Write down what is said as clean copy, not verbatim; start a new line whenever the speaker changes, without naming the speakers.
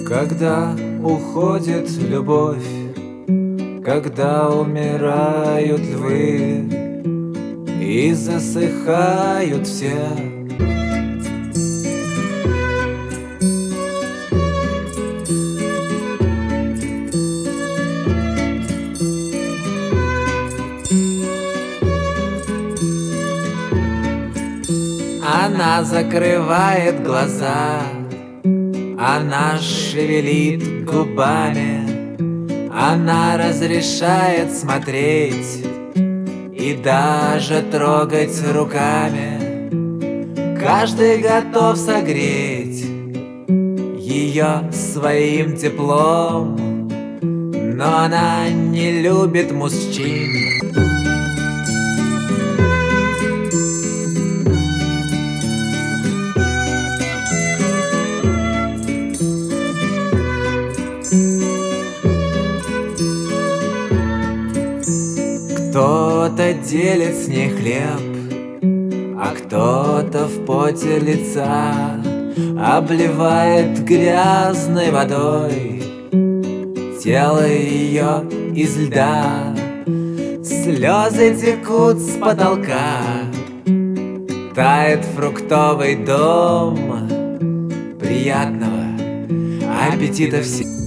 Когда уходит любовь, когда умирают львы и засыхают все, она закрывает глаза, она шевелит губами, она разрешает смотреть и даже трогать руками. Каждый готов согреть ее своим теплом, но она не любит мужчин. Кто-то делит с ней хлеб, а кто-то в поте лица обливает грязной водой тело ее из льда. Слезы текут с потолка, тает фруктовый дом. Приятного аппетита всем!